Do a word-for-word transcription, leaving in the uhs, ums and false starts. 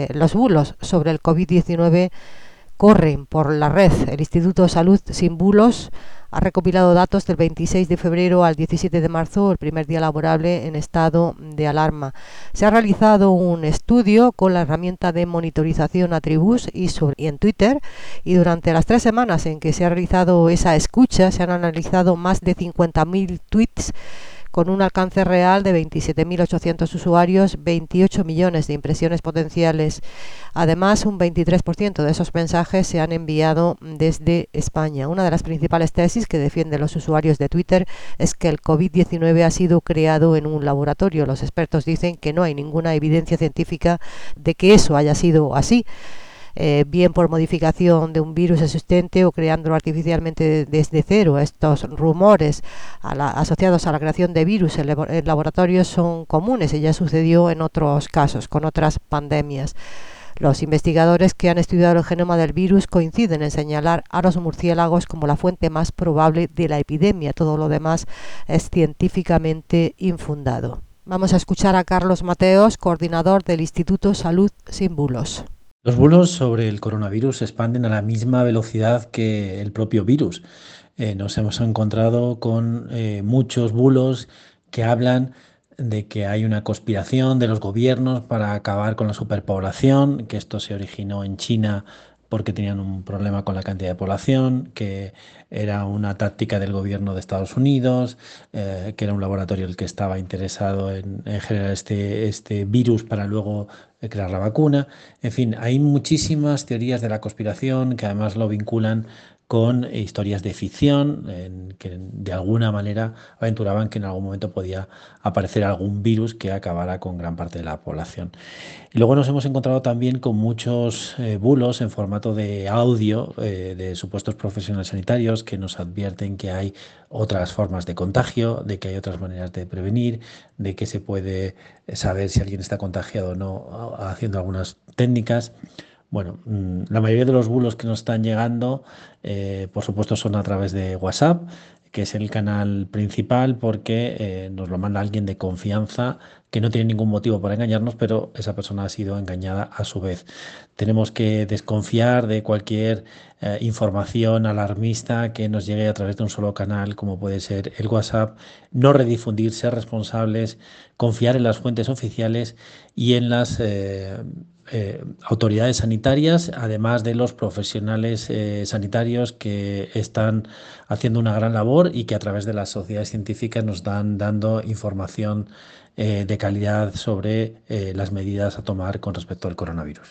Los bulos sobre el COVID diecinueve corren por la red. El Instituto Salud Sin Bulos ha recopilado datos del veintiséis de febrero al diecisiete de marzo, el primer día laborable en estado de alarma. Se ha realizado un estudio con la herramienta de monitorización Atribus y, sobre, y en Twitter, y durante las tres semanas en que se ha realizado esa escucha se han analizado más de cincuenta mil tweets con un alcance real de veintisiete mil ochocientos usuarios, veintiocho millones de impresiones potenciales. Además, un veintitrés por ciento de esos mensajes se han enviado desde España. Una de las principales tesis que defienden los usuarios de Twitter es que el COVID diecinueve ha sido creado en un laboratorio. Los expertos dicen que no hay ninguna evidencia científica de que eso haya sido así. Eh, bien por modificación de un virus existente o creándolo artificialmente desde cero. Estos rumores a la, asociados a la creación de virus en, en laboratorios son comunes y ya sucedió en otros casos, con otras pandemias. Los investigadores que han estudiado el genoma del virus coinciden en señalar a los murciélagos como la fuente más probable de la epidemia. Todo lo demás es científicamente infundado. Vamos a escuchar a Carlos Mateos, coordinador del Instituto Salud Sin Bulos. Los bulos sobre el coronavirus se expanden a la misma velocidad que el propio virus. Eh, nos hemos encontrado con eh, muchos bulos que hablan de que hay una conspiración de los gobiernos para acabar con la superpoblación, que esto se originó en China porque tenían un problema con la cantidad de población, que era una táctica del gobierno de Estados Unidos, eh, que era un laboratorio el que estaba interesado en, en generar este, este virus para luego eh, crear la vacuna. En fin, hay muchísimas teorías de la conspiración que además lo vinculan con historias de ficción, en que de alguna manera aventuraban que en algún momento podía aparecer algún virus que acabara con gran parte de la población. Y luego nos hemos encontrado también con muchos eh, bulos en formato de audio eh, de supuestos profesionales sanitarios que nos advierten que hay otras formas de contagio, de que hay otras maneras de prevenir, de que se puede saber si alguien está contagiado o no haciendo algunas técnicas. Bueno, mm, la mayoría de los bulos que nos están llegando, eh, por supuesto, son a través de WhatsApp, que es el canal principal porque eh, nos lo manda alguien de confianza que no tiene ningún motivo para engañarnos, pero esa persona ha sido engañada a su vez. Tenemos que desconfiar de cualquier eh, información alarmista que nos llegue a través de un solo canal, como puede ser el WhatsApp, no redifundir, ser responsables, confiar en las fuentes oficiales y en las eh, eh, autoridades sanitarias, además de los profesionales eh, sanitarios que están haciendo una gran labor y que a través de las sociedades científicas nos dan dando información eh, de calidad sobre eh, las medidas a tomar con respecto al coronavirus.